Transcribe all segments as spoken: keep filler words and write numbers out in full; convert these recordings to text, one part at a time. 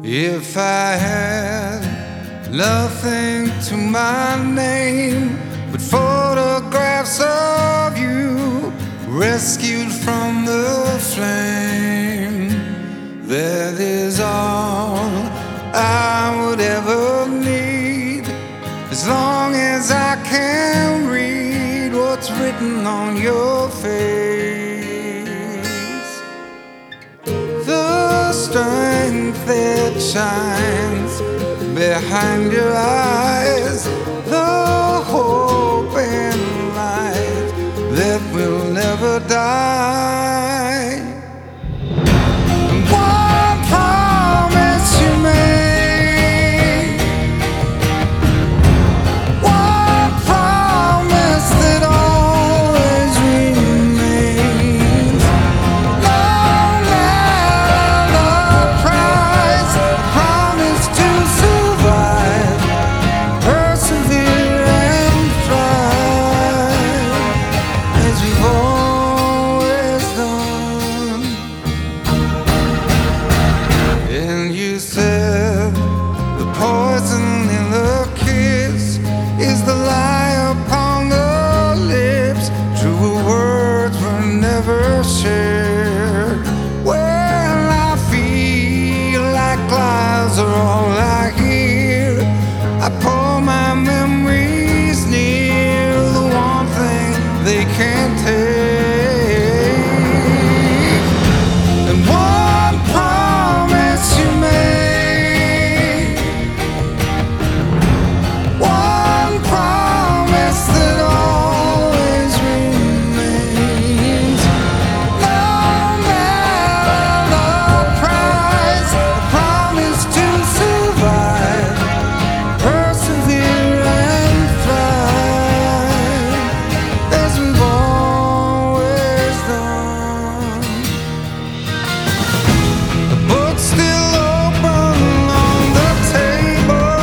If I had nothing to my name but photographs of you rescued from the flame, that is all I would ever need, as long as I can read what's written on your face. The strength that shines behind your eyes, the hope and light that will never die. And one promise you made, one promise that always remains. No matter the price, promise to survive, persevere and thrive, as we've always done. And you said the poison in the kiss is the lie upon the lips. True words were never shared. Well, I feel like lies are all I hear. I pull my memories near, the one thing they can't take. And one promise you made, one promise that always remains. No matter the price, a promise to survive, persevere and thrive, as we've always done. The book's still open on the table,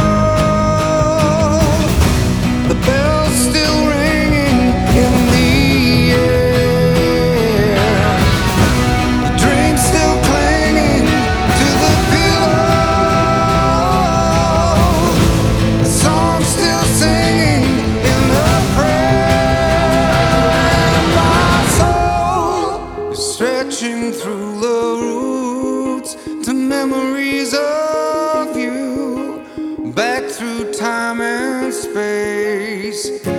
the bell's still ringing in the air, the dream's still clinging to the pillow, the song's still singing in the prayer, and my soul is stretching through the roots to memories of you, back through time and space.